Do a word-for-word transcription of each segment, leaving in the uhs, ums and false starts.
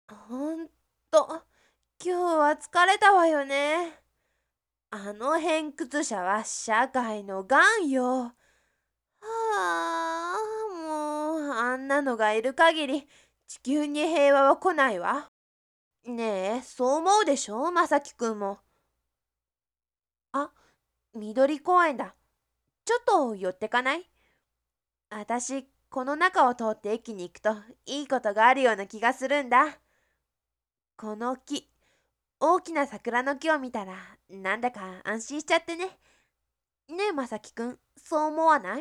ほんと、今日は疲れたわよね。あの偏屈者は社会の癌よ。はあ、もう、あんなのがいる限り、地球に平和は来ないわ。ねえ、そう思うでしょ、まさきくんも。あ、緑公園だ。ちょっと寄ってかない？あたし、この中を通って駅に行くといいことがあるような気がするんだ。この木、大きな桜の木を見たら、なんだか安心しちゃってね。ねえ、まさきくん、そう思わない？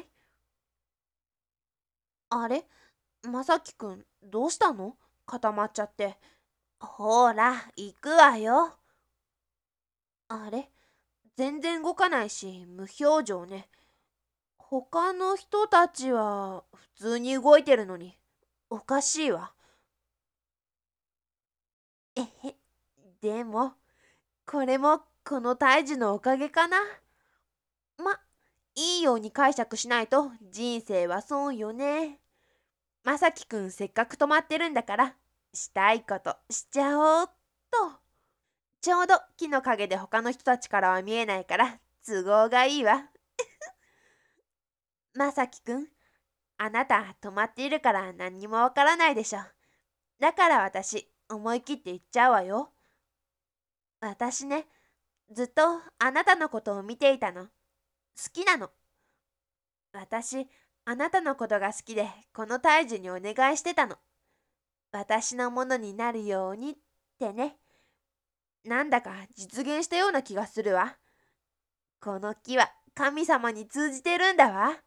あれ、まさきくん、どうしたの？固まっちゃって。ほら、行くわよ。あれ、全然動かないし、無表情ね。他の人たちは普通に動いてるのに、おかしいわ。えへ、でも、これもこの胎児のおかげかな。ま、いいように解釈しないと人生は損よね。まさきくんせっかく泊まってるんだから、したいことしちゃおうっと。ちょうど木の陰で他の人たちからは見えないから都合がいいわ。まさきくん、あなた泊まっているから何にもわからないでしょ。だから私、思い切って言っちゃうわよ。私ね、ずっとあなたのことを見ていたの。好きなの。私、あなたのことが好きで、この大樹にお願いしてたの。私のものになるようにってね。なんだか実現したような気がするわ。この木は神様に通じてるんだわ。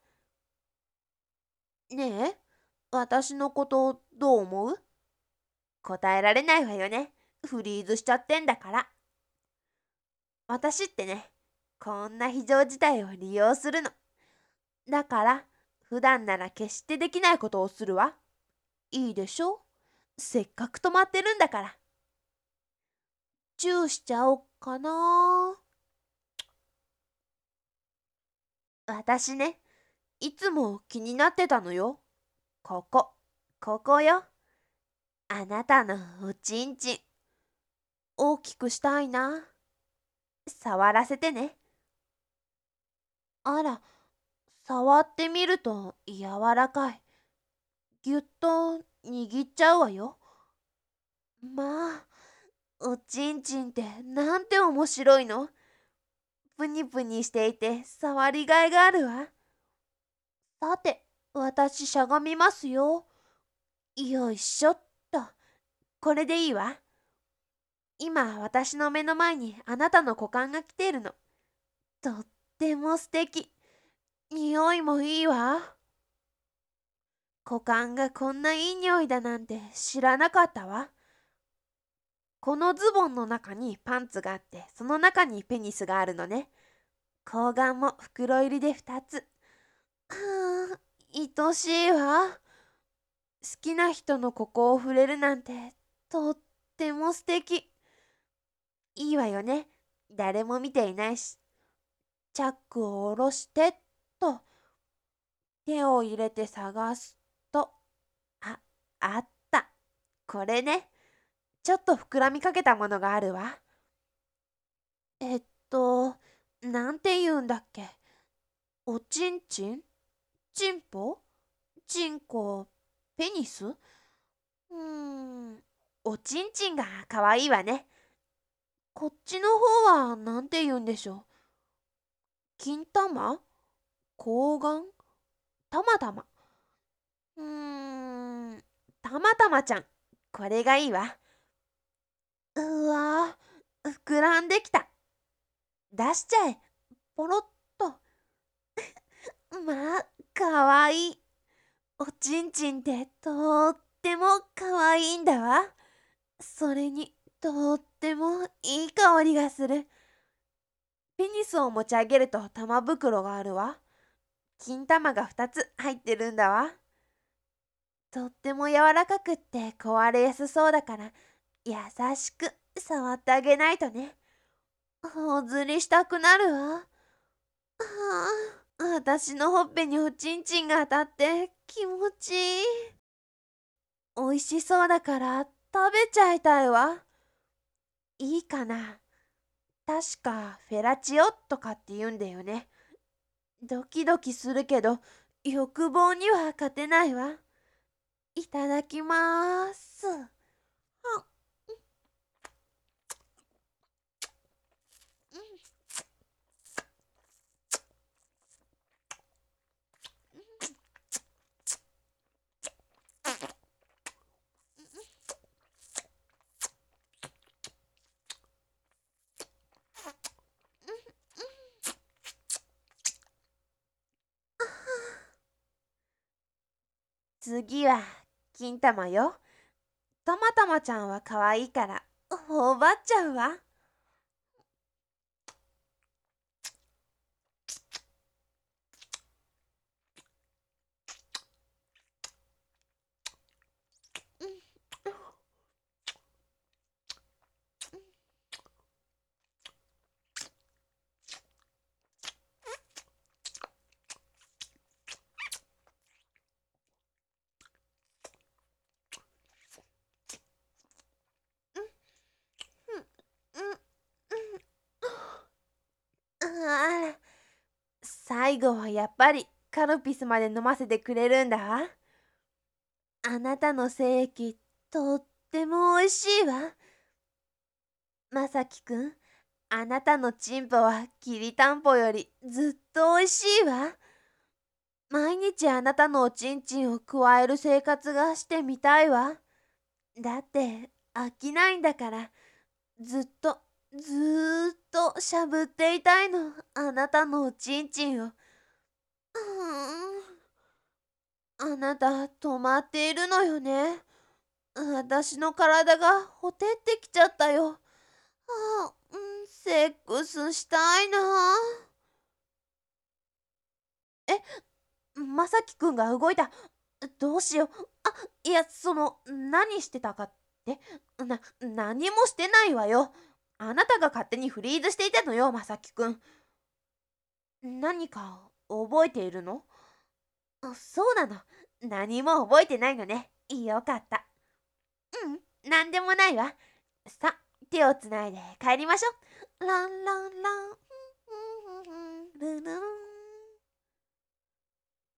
ねえ、私のことどう思う？答えられないわよね。フリーズしちゃってんだから。私ってね、こんな非常事態を利用するの。だから、普段なら決してできないことをするわ。いいでしょ？せっかく泊まってるんだから。チューしちゃおっかな。私ね、いつも気になってたのよ。ここ、ここよ。あなたのおちんちん。大きくしたいな。触らせてね。あら、触ってみると柔らかい。ぎゅっと握っちゃうわよ。まあ、おちんちんってなんて面白いの。ぷにぷにしていて触りがいがあるわ。さて、私しゃがみますよ。よいしょっと。これでいいわ。今、私の目の前にあなたの股間が来ているの。とっても素敵。匂いもいいわ。股間がこんないい匂いだなんて知らなかったわ。このズボンの中にパンツがあって、その中にペニスがあるのね。睾丸も袋入りでふたつ。はあ、愛しいわ。好きな人のここを触れるなんて、とっても素敵。いいわよね。誰も見ていないし。チャックを下ろしてっと、手を入れて探すと、あ、あった。これね。ちょっと膨らみかけたものがあるわ。えっと、なんて言うんだっけ。おちんちんちんぽちんこペニス。うーん、おちんちんがかわいいわね。こっちの方はなんて言うんでしょう。金玉睾丸たまたま。うーん、たまたまちゃん。これがいいわ。うわー、膨らんできた。出しちゃえ。ポロッと。まあ、かわいい。おちんちんってとってもかわいいんだわ。それに、とってもいい香りがする。ペニスを持ち上げると玉袋があるわ。金玉がふたつ入ってるんだわ。とっても柔らかくって壊れやすそうだから、優しく触ってあげないとね。おずりしたくなるわ。はあ、私のほっぺにおちんちんが当たって気持ちいい。おいしそうだから食べちゃいたいわ。いいかな。確かフェラチオとかって言うんだよね。ドキドキするけど欲望には勝てないわ。いただきまーす。あ次は金玉よ。たまたまちゃんは可愛いから頬張っちゃうわ。あら、最後はやっぱりカルピスまで飲ませてくれるんだわ。あなたの精液とってもおいしいわ。まさきくん、あなたのチンポはきりたんぽよりずっとおいしいわ。毎日あなたのおちんちんをくわえる生活がしてみたいわ。だって飽きないんだから、ずっとずーっとしゃぶっていたいの、あなたのおちんちんを。うーん、あなた止まっているのよね。私の体がほてってきちゃったよ。あ、うん、セックスしたいな。え、まさきくんが動いた。どうしよう。あ、いや、その、何してたかって。な、何もしてないわよ。あなたが勝手にフリーズしていたのよ、まさきくん。何か覚えているの？あ、そうなの。何も覚えてないのね。よかった。うん、なんでもないわ。さ、手をつないで帰りましょう。ランランラン。ルルルン